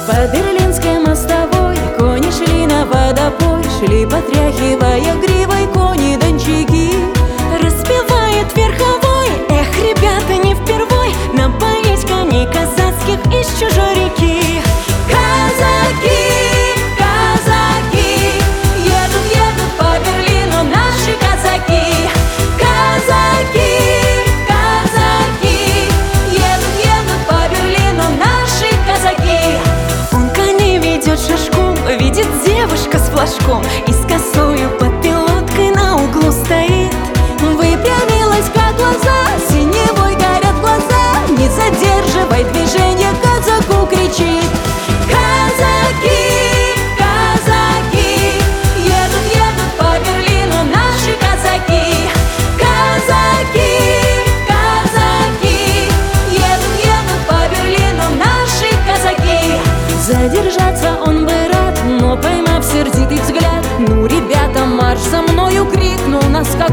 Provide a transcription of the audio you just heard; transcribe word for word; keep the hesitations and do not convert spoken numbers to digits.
По Берлинской мостовой кони шли на водопой, шли, потряхивая гривой кони-дончаки. Распевает верховой: эх, ребята, не впервой напоить коней казацких из чужой реки. Казаки, казаки, едут, едут по Берлину наши казаки. Казаки, казаки, едут, едут по Берлину наши казаки. Он коней ведет шашком, видит девушка с флажком и с косою под пилоткой на углу стоит. Выпрямилась, как глаза, синевой горят глаза, не задерживай движение, казаку кричит. Казаки, казаки, едут, едут по Берлину наши казаки. Казаки, казаки, едут, едут по Берлину наши казаки. Задержаться он бы рад, но поймав сердитый взгляд: ну, ребята, марш за мною, крикнул на скаку.